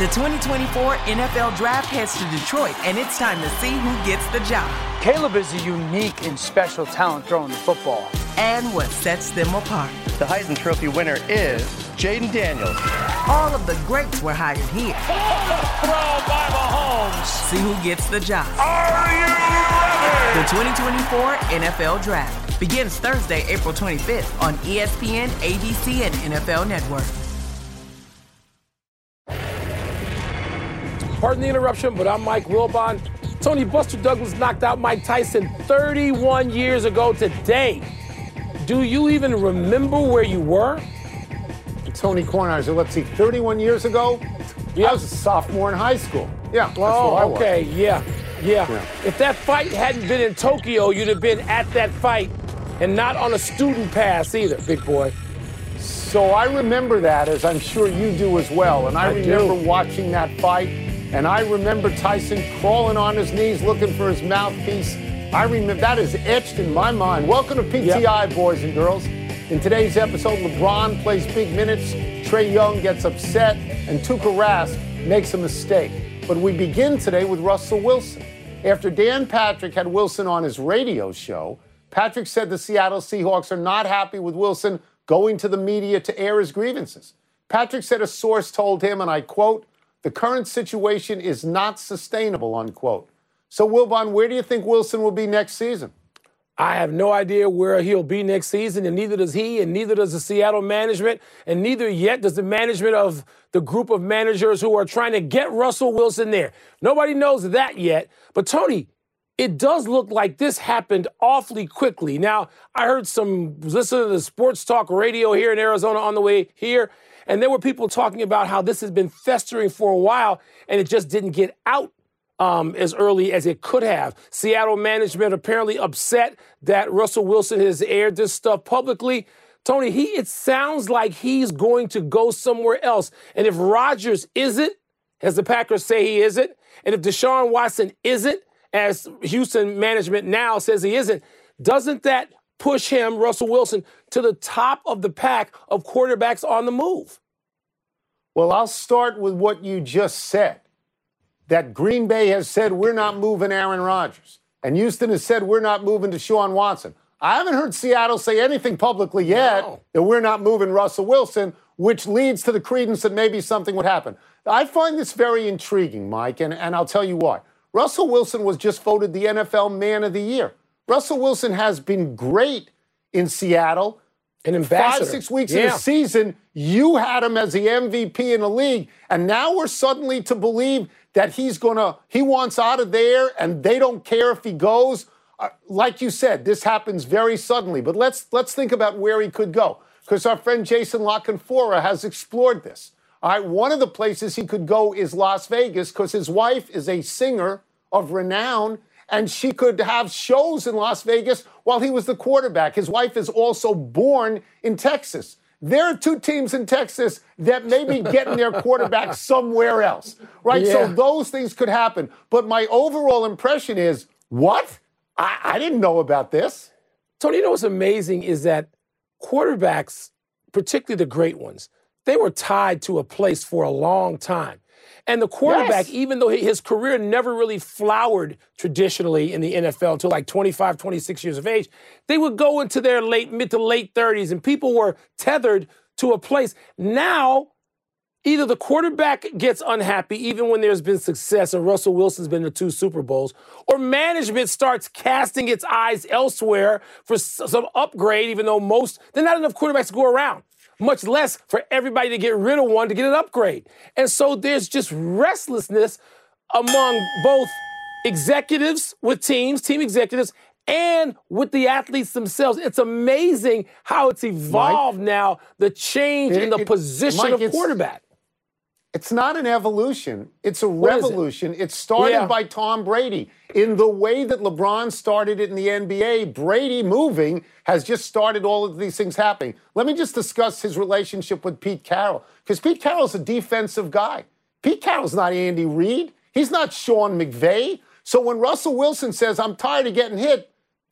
The 2024 NFL Draft heads to Detroit, and it's time to see who gets the job. Caleb is a unique and special talent throwing the football. And what sets them apart. The Heisman Trophy winner is Jaden Daniels. All of the greats were hired here. Throw by Mahomes. See who gets the job. Are you ready? The 2024 NFL Draft begins Thursday, April 25th on ESPN, ABC, and NFL Network. Pardon the interruption, but I'm Mike Wilbon. Tony Buster Douglas knocked out Mike Tyson 31 years ago today. Do you even remember where you were? Tony Kornheiser, let's see, 31 years ago? Yeah. I was a sophomore in high school. Yeah, that's where I was. Okay, yeah. If that fight hadn't been in Tokyo, you'd have been at that fight and not on a student pass either, big boy. So I remember that, as I'm sure you do as well. And I remember watching that fight. And I remember Tyson crawling on his knees looking for his mouthpiece. I remember that is etched in my mind. Welcome to PTI, boys and girls. In today's episode, LeBron plays big minutes, Trae Young gets upset, and Tuukka Rask makes a mistake. But we begin today with Russell Wilson. After Dan Patrick had Wilson on his radio show, Patrick said the Seattle Seahawks are not happy with Wilson going to the media to air his grievances. Patrick said a source told him, and I quote, "The current situation is not sustainable," unquote. So, Wilbon, where do you think Wilson will be next season? I have no idea where he'll be next season, and neither does he, and neither does the Seattle management, and neither yet does the management of the group of managers who are trying to get Russell Wilson there. Nobody knows that yet. But, Tony, it does look like this happened awfully quickly. Now, I heard listen to the sports talk radio here in Arizona on the way here, and there were people talking about how this has been festering for a while, and it just didn't get out as early as it could have. Seattle management apparently upset that Russell Wilson has aired this stuff publicly. Tony, it sounds like he's going to go somewhere else. And if Rodgers isn't, as the Packers say he isn't, and if Deshaun Watson isn't, as Houston management now says he isn't, doesn't that push him, Russell Wilson, to the top of the pack of quarterbacks on the move? Well, I'll start with what you just said. That Green Bay has said, we're not moving Aaron Rodgers. And Houston has said, we're not moving Deshaun Watson. I haven't heard Seattle say anything publicly yet that we're not moving Russell Wilson, which leads to the credence that maybe something would happen. I find this very intriguing, Mike, and I'll tell you why. Russell Wilson was just voted the NFL Man of the Year. Russell Wilson has been great in Seattle. An ambassador. 5-6 weeks in the season, you had him as the MVP in the league, and now we're suddenly to believe that he wants out of there, and they don't care if he goes. Like you said, this happens very suddenly, but let's think about where he could go, because our friend Jason La Canfora has explored this. All right, one of the places he could go is Las Vegas, because his wife is a singer of renown, and she could have shows in Las Vegas while he was the quarterback. His wife is also born in Texas. There are two teams in Texas that may be getting their quarterback somewhere else, right? Yeah. So those things could happen. But my overall impression is, what? I didn't know about this. Tony, you know what's amazing is that quarterbacks, particularly the great ones, they were tied to a place for a long time. And the quarterback, even though his career never really flowered traditionally in the NFL until like 25, 26 years of age, they would go into their mid to late 30s, and people were tethered to a place. Now, either the quarterback gets unhappy, even when there's been success, and Russell Wilson's been to 2 Super Bowls, or management starts casting its eyes elsewhere for some upgrade, even though there's not enough quarterbacks to go around. Much less for everybody to get rid of one to get an upgrade. And so there's just restlessness among both executives with team executives, and with the athletes themselves. It's amazing how it's evolved now, the change in the position of quarterback. It's not an evolution. It's a revolution. It started by Tom Brady. In the way that LeBron started it in the NBA, Brady moving has just started all of these things happening. Let me just discuss his relationship with Pete Carroll, because Pete Carroll's a defensive guy. Pete Carroll's not Andy Reid. He's not Sean McVay. So when Russell Wilson says, I'm tired of getting hit,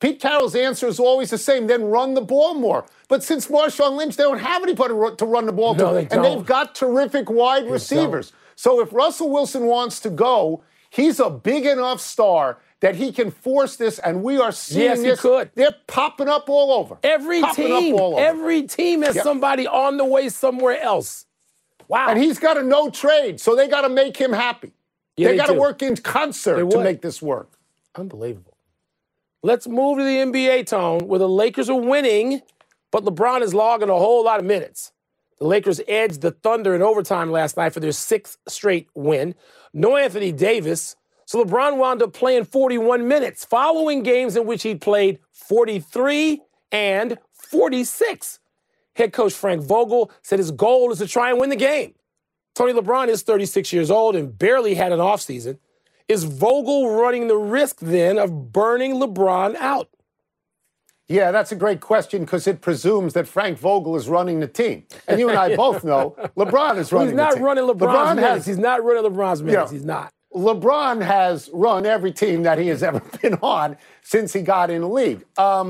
Pete Carroll's answer is always the same, then run the ball more. But since Marshawn Lynch, they don't have anybody to run the ball to. And they've got terrific wide receivers. So if Russell Wilson wants to go, he's a big enough star that he can force this, and we are seeing this. Yes, he could. They're popping up all over. Every team has somebody on the way somewhere else. Wow. And he's got a no trade, so they got to make him happy. Yeah, they got to work in concert to make this work. Unbelievable. Let's move to the NBA, Tone, where the Lakers are winning, but LeBron is logging a whole lot of minutes. The Lakers edged the Thunder in overtime last night for their 6th straight win. No Anthony Davis, so LeBron wound up playing 41 minutes, following games in which he played 43 and 46. Head coach Frank Vogel said his goal is to try and win the game. Tony, LeBron is 36 years old and barely had an offseason. Is Vogel running the risk, then, of burning LeBron out? Yeah, that's a great question because it presumes that Frank Vogel is running the team. And you and I both know LeBron is running the team. He's not running LeBron's minutes. He's not running LeBron's minutes. He's not. LeBron has run every team that he has ever been on since he got in the league.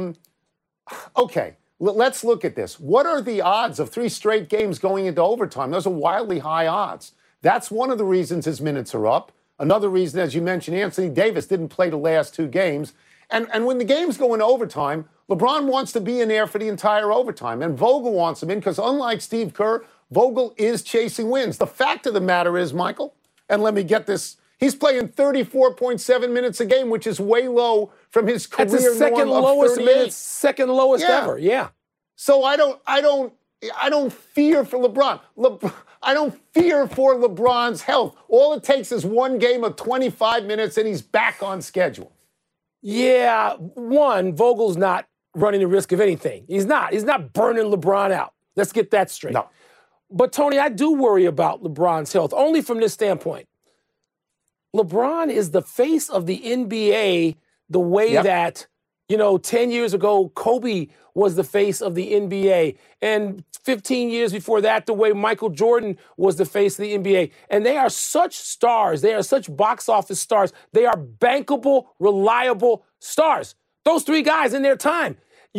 Okay, let's look at this. What are the odds of 3 straight games going into overtime? Those are wildly high odds. That's one of the reasons his minutes are up. Another reason, as you mentioned, Anthony Davis didn't play the last 2 games. And when the games go into overtime, LeBron wants to be in there for the entire overtime. And Vogel wants him in because unlike Steve Kerr, Vogel is chasing wins. The fact of the matter is, Michael, and let me get this, he's playing 34.7 minutes a game, which is way low from his career norm of 38. That's the second lowest minutes, second lowest ever. Yeah. So I don't fear for LeBron. I don't fear for LeBron's health. All it takes is one game of 25 minutes and he's back on schedule. Yeah, Vogel's not running the risk of anything. He's not burning LeBron out. Let's get that straight. No. But, Tony, I do worry about LeBron's health, only from this standpoint. LeBron is the face of the NBA the way that, 10 years ago, Kobe was the face of the NBA. And 15 years before that, the way Michael Jordan was the face of the NBA. And they are such stars. They are such box office stars. They are bankable, reliable stars. Those 3 guys in their time.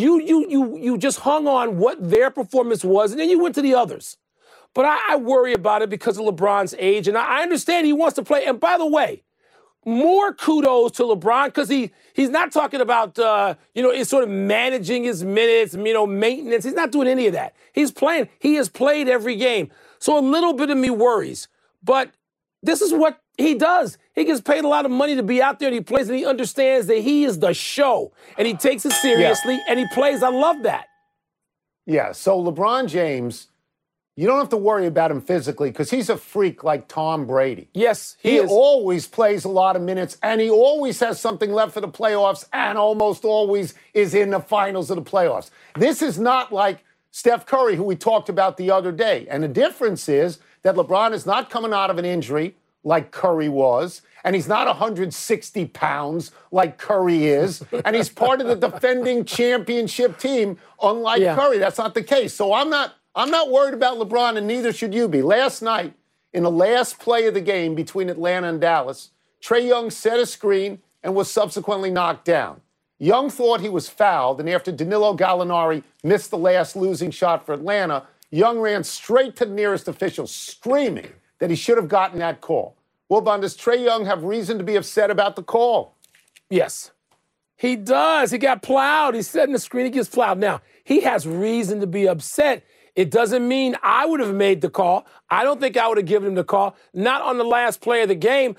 You just hung on what their performance was, and then you went to the others. But I worry about it because of LeBron's age, and I understand he wants to play. And by the way, more kudos to LeBron because he's not talking about, it's sort of managing his minutes, maintenance. He's not doing any of that. He's playing. He has played every game. So a little bit of me worries. But this is what he does. He gets paid a lot of money to be out there and he plays and he understands that he is the show. And he takes it seriously and he plays. I love that. Yeah, so LeBron James, you don't have to worry about him physically because he's a freak like Tom Brady. Yes, he is. He always plays a lot of minutes, and he always has something left for the playoffs and almost always is in the finals of the playoffs. This is not like Steph Curry, who we talked about the other day. And the difference is that LeBron is not coming out of an injury like Curry was, and he's not 160 pounds like Curry is, and he's part of the defending championship team, unlike Curry. That's not the case. So I'm not worried about LeBron, and neither should you be. Last night, in the last play of the game between Atlanta and Dallas, Trae Young set a screen and was subsequently knocked down. Young thought he was fouled, and after Danilo Gallinari missed the last losing shot for Atlanta, Young ran straight to the nearest official, screaming that he should have gotten that call. Wilbon, does Trae Young have reason to be upset about the call? Yes, he does. He got plowed. He's setting the screen. He gets plowed. Now, he has reason to be upset. It doesn't mean I would have made the call. I don't think I would have given him the call. Not on the last play of the game.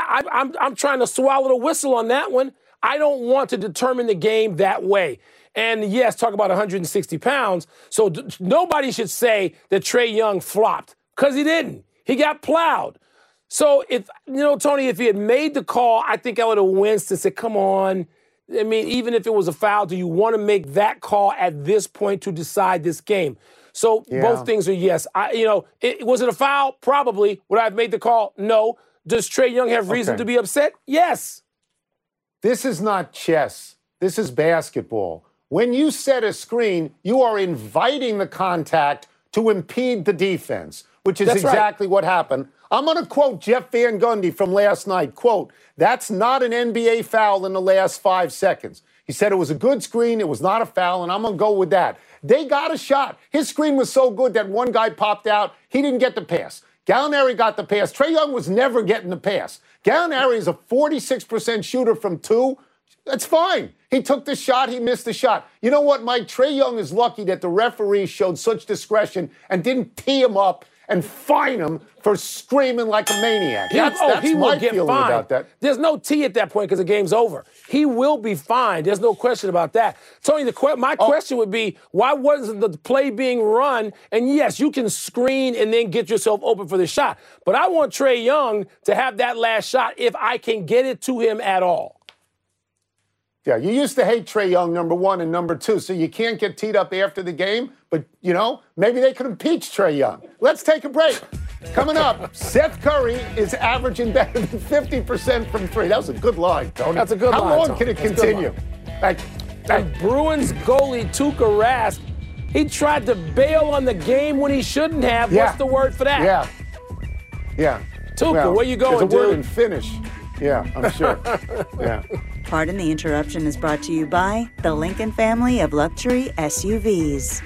I'm trying to swallow the whistle on that one. I don't want to determine the game that way. And yes, talk about 160 pounds. So nobody should say that Trae Young flopped because he didn't. He got plowed. So if, Tony, if he had made the call, I think I would have winced and said, come on. I mean, even if it was a foul, do you want to make that call at this point to decide this game? So both things are yes. Was it a foul? Probably. Would I have made the call? No. Does Trae Young have reason to be upset? Yes. This is not chess. This is basketball. When you set a screen, you are inviting the contact to impede the defense, which is exactly what happened. I'm going to quote Jeff Van Gundy from last night. Quote, "That's not an NBA foul in the last 5 seconds." He said it was a good screen, it was not a foul, and I'm going to go with that. They got a shot. His screen was so good that one guy popped out. He didn't get the pass. Gallinari got the pass. Trae Young was never getting the pass. Gallinari is a 46% shooter from 2. That's fine. He took the shot. He missed the shot. You know what, Mike? Trae Young is lucky that the referee showed such discretion and didn't tee him up and fine him for screaming like a maniac. That's my feeling about that. There's no tee at that point because the game's over. He will be fined. There's no question about that. Tony, my question would be, why wasn't the play being run? And yes, you can screen and then get yourself open for the shot. But I want Trae Young to have that last shot if I can get it to him at all. Yeah, you used to hate Trae Young, number 1, and number 2, so you can't get teed up after the game. But, maybe they could impeach Trae Young. Let's take a break. Coming up, Seth Curry is averaging better than 50% from 3. That was a good line, Tony. That's a good line, How long Tony. can it continue? And Bruins goalie Tuukka Rask, he tried to bail on the game when he shouldn't have. Yeah. What's the word for that? Yeah. Tuukka, where you going, dude? There's a word dude? in Finnish. Yeah, I'm sure. Yeah. Pardon the interruption is brought to you by the Lincoln family of luxury SUVs.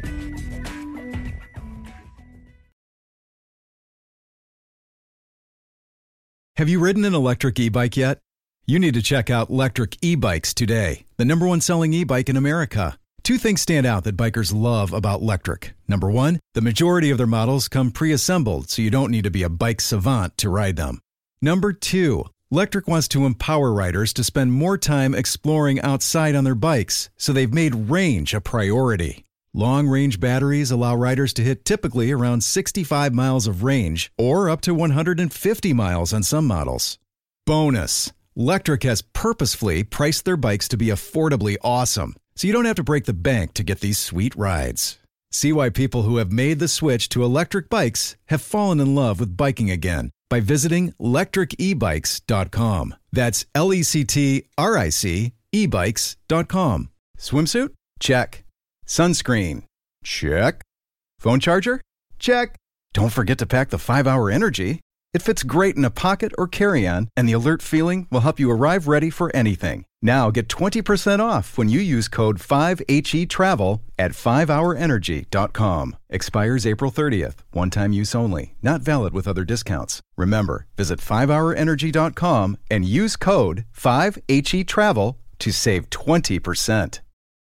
Have you ridden an electric e-bike yet? You need to check out Lectric E-Bikes today, the #1 selling e-bike in America. 2 things stand out that bikers love about Lectric. Number 1, the majority of their models come pre-assembled, so you don't need to be a bike savant to ride them. Number 2, Lectric wants to empower riders to spend more time exploring outside on their bikes, so they've made range a priority. Long-range batteries allow riders to hit typically around 65 miles of range, or up to 150 miles on some models. Bonus, Lectric has purposefully priced their bikes to be affordably awesome, so you don't have to break the bank to get these sweet rides. See why people who have made the switch to electric bikes have fallen in love with biking again by visiting lectricebikes.com. That's LECTRIC ebikes.com. Swimsuit? Check. Sunscreen? Check. Phone charger? Check. Don't forget to pack the 5-Hour Energy. It fits great in a pocket or carry-on, and the alert feeling will help you arrive ready for anything. Now get 20% off when you use code 5HETRAVEL at 5hourenergy.com. Expires April 30th. One-time use only. Not valid with other discounts. Remember, visit 5hourenergy.com and use code 5HETRAVEL to save 20%.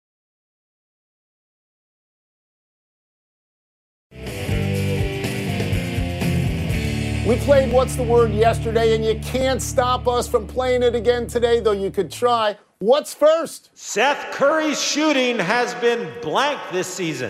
We played What's the Word yesterday, and you can't stop us from playing it again today, though you could try. What's first? Seth Curry's shooting has been blank this season.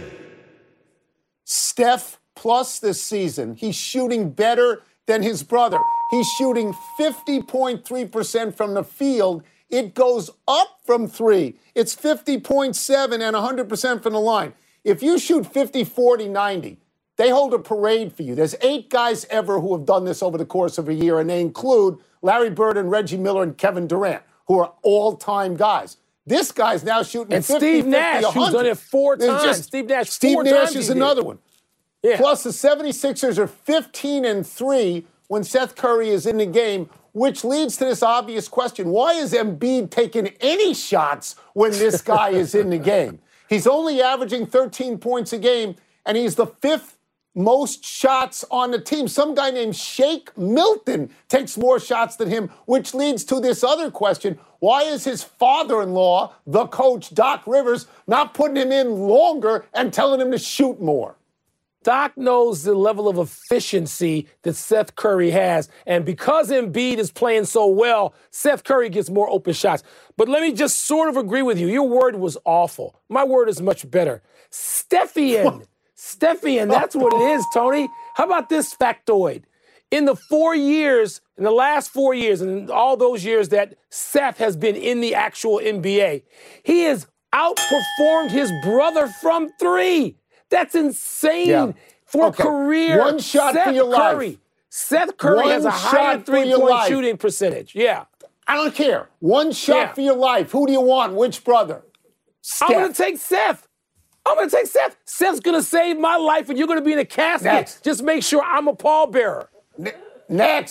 Steph plus this season. He's shooting better than his brother. He's shooting 50.3% from the field. It goes up from 3. It's 50.7 and 100% from the line. If you shoot 50, 40, 90, they hold a parade for you. There's 8 guys ever who have done this over the course of a year, and they include Larry Bird and Reggie Miller and Kevin Durant, who are all-time guys. This guy's now shooting and 50, Steve 50, Nash, 100. who's done it 4 times. Steve Nash is another one. Yeah. Plus, the 76ers are 15-3 when Seth Curry is in the game, which leads to this obvious question. Why is Embiid taking any shots when this guy is in the game? He's only averaging 13 points a game, and he's the 5th most shots on the team. Some guy named Shake Milton takes more shots than him, which leads to this other question. Why is his father-in-law, the coach, Doc Rivers, not putting him in longer and telling him to shoot more? Doc knows the level of efficiency that Seth Curry has. And because Embiid is playing so well, Seth Curry gets more open shots. But let me just sort of agree with you. Your word was awful. My word is much better. Stephian, that's what it is, Tony. How about this factoid? In the last 4 years, and all those years that Seth has been in the actual NBA, he has outperformed his brother from 3. That's insane for a career. One shot Seth for your Curry. life. Seth Curry has a higher three-point shooting percentage. Yeah. I don't care. One shot for your life. Who do you want? Which brother? Steph. I'm going to take Seth. Seth's going to save my life, and you're going to be in a casket. Next. Just make sure I'm a pallbearer. Next.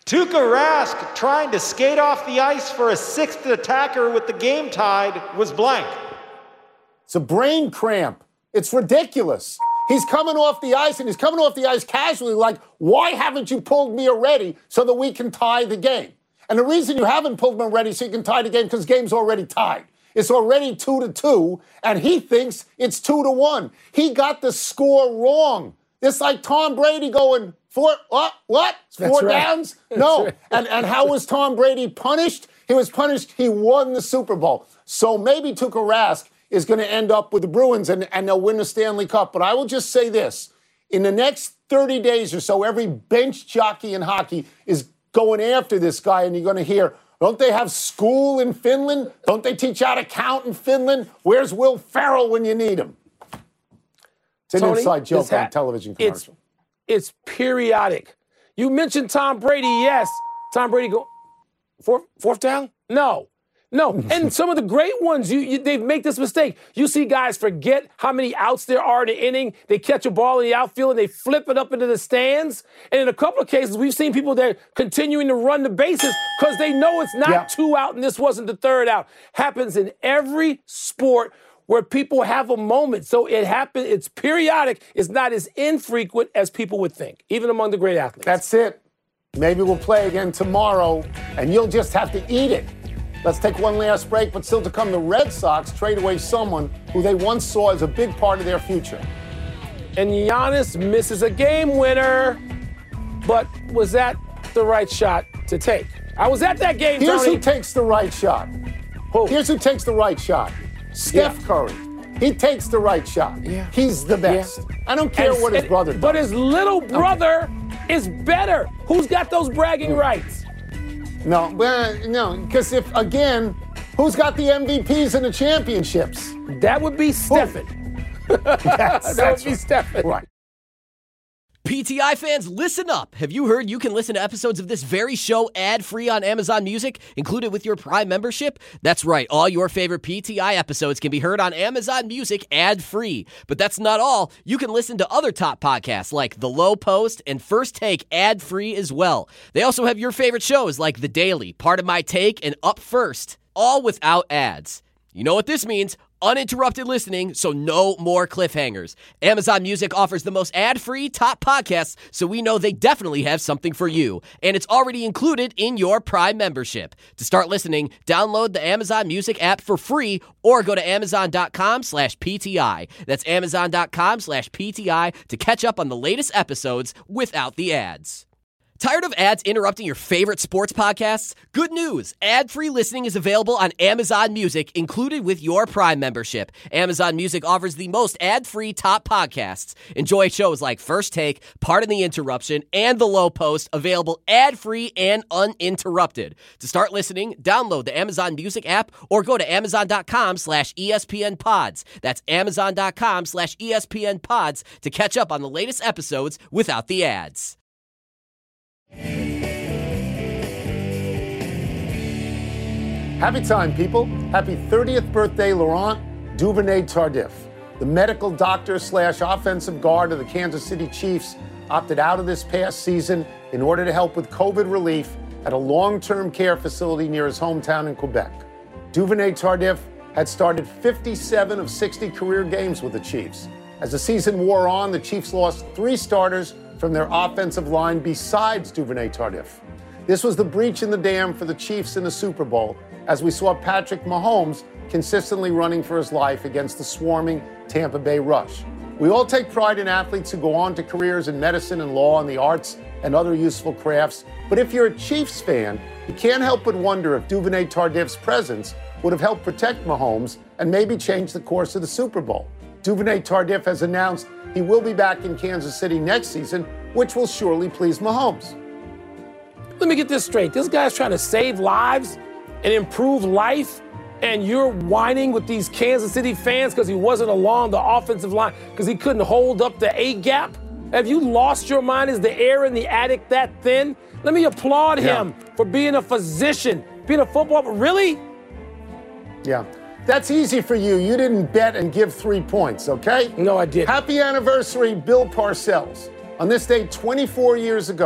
Tuukka Rask trying to skate off the ice for a sixth attacker with the game tied was blank. It's a brain cramp. It's ridiculous. He's coming off the ice, and he's coming off the ice casually like, why haven't you pulled me already so that we can tie the game? And the reason you haven't pulled him already so you can tie the game because the game's already tied. It's already 2-2, and he thinks it's 2-1. He got the score wrong. It's like Tom Brady going, what? Four downs? No. Right. And how was Tom Brady punished? He was punished. He won the Super Bowl. So maybe Tuukka Rask is going to end up with the Bruins and they'll win the Stanley Cup. But I will just say this. In the next 30 days or so, every bench jockey in hockey is going after this guy, and you're going to hear, don't they have school in Finland? Don't they teach how to count in Finland? Where's Will Ferrell when you need him? It's an inside joke on a television commercial. It's periodic. You mentioned Tom Brady, yes. Tom Brady go, fourth down? No. And some of the great ones, they make this mistake. You see guys forget how many outs there are in an inning. They catch a ball in the outfield and they flip it up into the stands. And in a couple of cases, we've seen people that are continuing to run the bases because they know it's not 2 out and this wasn't the 3rd out. Happens in every sport where people have a moment. So it happens. It's periodic. It's not as infrequent as people would think, even among the great athletes. That's it. Maybe we'll play again tomorrow, and you'll just have to eat it. Let's take one last break, but still to come, the Red Sox trade away someone who they once saw as a big part of their future. And Giannis misses a game winner, but was that the right shot to take? I was at that game, Here's Tony. who takes the right shot. Here's who takes the right shot. Steph Curry. He takes the right shot. Yeah. He's the best. Yeah. I don't care what his brother does. But his little brother is better. Who's got those bragging rights? No, because who's got the MVPs and the championships? That would be Stephen. That would be Stephen. Right. PTI fans, listen up. Have you heard you can listen to episodes of this very show ad-free on Amazon Music, included with your Prime membership? That's right. All your favorite PTI episodes can be heard on Amazon Music ad-free. But that's not all. You can listen to other top podcasts like The Low Post and First Take ad-free as well. They also have your favorite shows like The Daily, Part of My Take, and Up First, all without ads. You know what this means? Uninterrupted listening, so no more cliffhangers. Amazon Music offers the most ad-free top podcasts, so we know they definitely have something for you. And it's already included in your Prime membership. To start listening, download the Amazon Music app for free or go to amazon.com/PTI. That's amazon.com/PTI to catch up on the latest episodes without the ads. Tired of ads interrupting your favorite sports podcasts? Good news! Ad-free listening is available on Amazon Music, included with your Prime membership. Amazon Music offers the most ad-free top podcasts. Enjoy shows like First Take, Pardon the Interruption, and The Low Post, available ad-free and uninterrupted. To start listening, download the Amazon Music app or go to amazon.com/ESPNpods. That's amazon.com/ESPNpods to catch up on the latest episodes without the ads. Happy time, people. Happy 30th birthday, Laurent Duvernay-Tardif. The medical doctor/offensive guard of the Kansas City Chiefs opted out of this past season in order to help with COVID relief at a long-term care facility near his hometown in Quebec. Duvernay-Tardif had started 57 of 60 career games with the Chiefs. As the season wore on, the Chiefs lost 3 starters from their offensive line besides Duvernay-Tardif. This was the breach in the dam for the Chiefs in the Super Bowl, as we saw Patrick Mahomes consistently running for his life against the swarming Tampa Bay Rush. We all take pride in athletes who go on to careers in medicine and law and the arts and other useful crafts, but if you're a Chiefs fan, you can't help but wonder if Duvernay-Tardif's presence would have helped protect Mahomes and maybe change the course of the Super Bowl. Duvernay-Tardif has announced he will be back in Kansas City next season, which will surely please Mahomes. Let me get this straight. This guy's trying to save lives and improve life, and you're whining with these Kansas City fans because he wasn't along the offensive line, because he couldn't hold up the A-gap? Have you lost your mind? Is the air in the attic that thin? Let me applaud him for being a physician, being a football. Really? Yeah. That's easy for you. You didn't bet and give 3 points, okay? No, I didn't. Happy anniversary, Bill Parcells. On this day 24 years ago,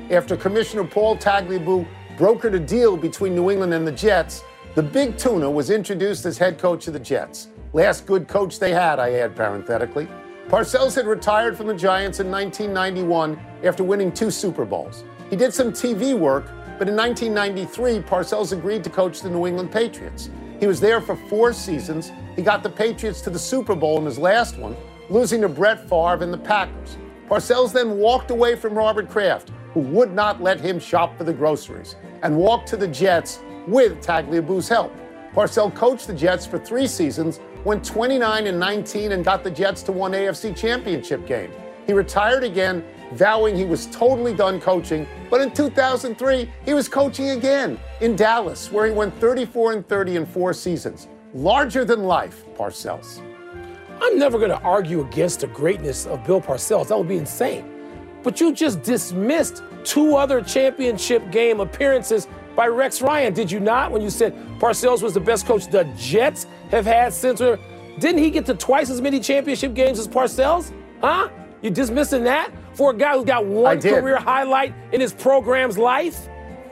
after Commissioner Paul Tagliabue brokered a deal between New England and the Jets, the Big Tuna was introduced as head coach of the Jets. Last good coach they had, I add parenthetically. Parcells had retired from the Giants in 1991 after winning 2 Super Bowls. He did some TV work, but in 1993, Parcells agreed to coach the New England Patriots. He was there for 4 seasons. He got the Patriots to the Super Bowl in his last one, losing to Brett Favre and the Packers. Parcells then walked away from Robert Kraft, who would not let him shop for the groceries, and walked to the Jets with Tagliabue's help. Parcells coached the Jets for 3 seasons, went 29-19, and got the Jets to one AFC Championship game. He retired again, vowing he was totally done coaching, but in 2003, he was coaching again in Dallas, where he went 34-30 in 4 seasons. Larger than life, Parcells. I'm never going to argue against the greatness of Bill Parcells. That would be insane. But you just dismissed 2 other championship game appearances by Rex Ryan, did you not, when you said Parcells was the best coach the Jets have had since? Didn't he get to twice as many championship games as Parcells? Huh? You dismissing that for a guy who's got one career highlight in his program's life?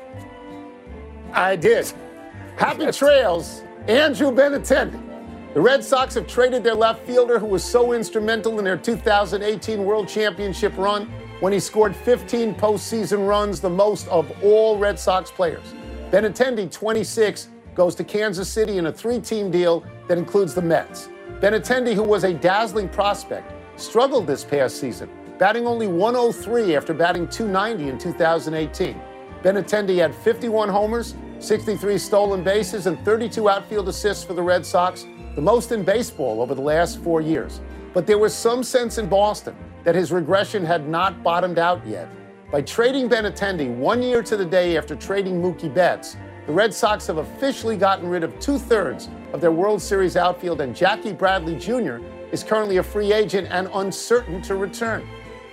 I did. Happy trails, Andrew Benintendi. The Red Sox have traded their left fielder who was so instrumental in their 2018 World Championship run when he scored 15 postseason runs, the most of all Red Sox players. Benintendi, 26, goes to Kansas City in a 3-team deal that includes the Mets. Benintendi, who was a dazzling prospect, struggled this past season, batting only .103 after batting .290 in 2018. Benintendi had 51 homers, 63 stolen bases, and 32 outfield assists for the Red Sox, the most in baseball over the last 4 years. But there was some sense in Boston that his regression had not bottomed out yet. By trading Benintendi 1 year to the day after trading Mookie Betts, the Red Sox have officially gotten rid of 2/3 of their World Series outfield, and Jackie Bradley Jr. is currently a free agent and uncertain to return.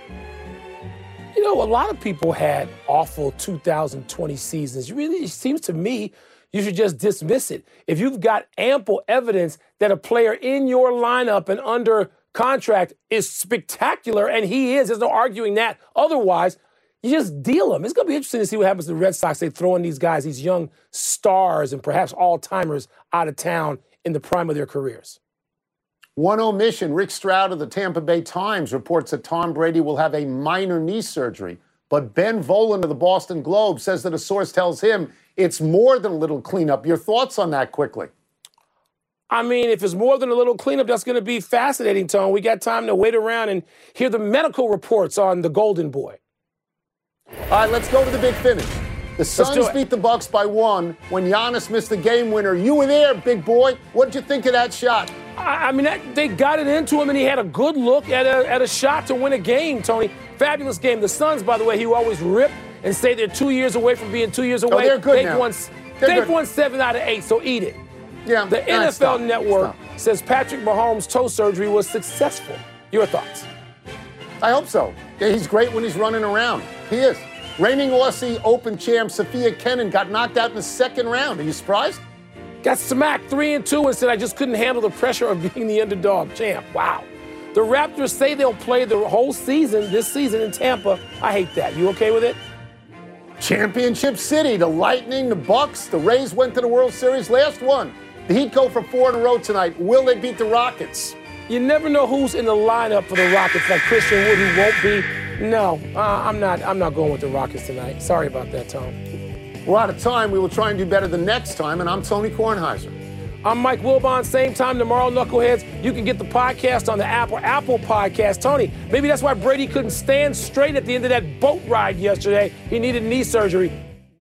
You know, a lot of people had awful 2020 seasons. It seems to me you should just dismiss it. If you've got ample evidence that a player in your lineup and under contract is spectacular, and he is, there's no arguing that. Otherwise, you just deal him. It's going to be interesting to see what happens to the Red Sox. They throw in these guys, these young stars and perhaps all-timers out of town in the prime of their careers. One omission, Rick Stroud of the Tampa Bay Times reports that Tom Brady will have a minor knee surgery. But Ben Volen of the Boston Globe says that a source tells him it's more than a little cleanup. Your thoughts on that quickly? I mean, if it's more than a little cleanup, that's going to be fascinating, Tone. We got time to wait around and hear the medical reports on the Golden Boy. All right, let's go to the big finish. The Suns beat the Bucks by 1 when Giannis missed the game winner. You were there, big boy. What did you think of that shot? I mean, they got it into him, and he had a good look at a shot to win a game, Tony. Fabulous game. The Suns, by the way, he always rip and say they're 2 years away from being 2 years away. Oh, they're good now. They've won 7 out of 8, so eat it. Yeah, the NFL Network says Patrick Mahomes' toe surgery was successful. Your thoughts? I hope so. Yeah, he's great when he's running around. He is. Reigning Aussie Open champ Sophia Kenin got knocked out in the second round. Are you surprised? Got smacked 3-2 and said, I just couldn't handle the pressure of being the underdog champ. Wow. The Raptors say they'll play the whole season, this season in Tampa. I hate that. You okay with it? Championship City, the Lightning, the Bucks, the Rays went to the World Series, last one. The Heat go for 4 in a row tonight. Will they beat the Rockets? You never know who's in the lineup for the Rockets, like Christian Wood, who won't be. No, I'm not going with the Rockets tonight. Sorry about that, Tom. We're out of time. We will try and do better the next time, and I'm Tony Kornheiser. I'm Mike Wilbon. Same time tomorrow, Knuckleheads. You can get the podcast on the Apple Podcast. Tony, maybe that's why Brady couldn't stand straight at the end of that boat ride yesterday. He needed knee surgery.